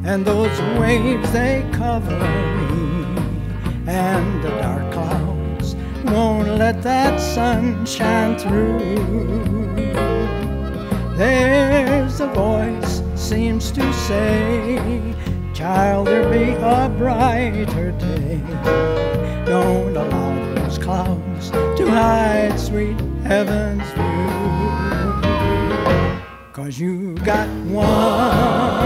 and those waves they cover me, and the dark clouds won't let that sun shine through. There's a voice seems to say, child, there'll be a brighter day. Don't allow those clouds to hide sweet heaven's view, 'cause you got one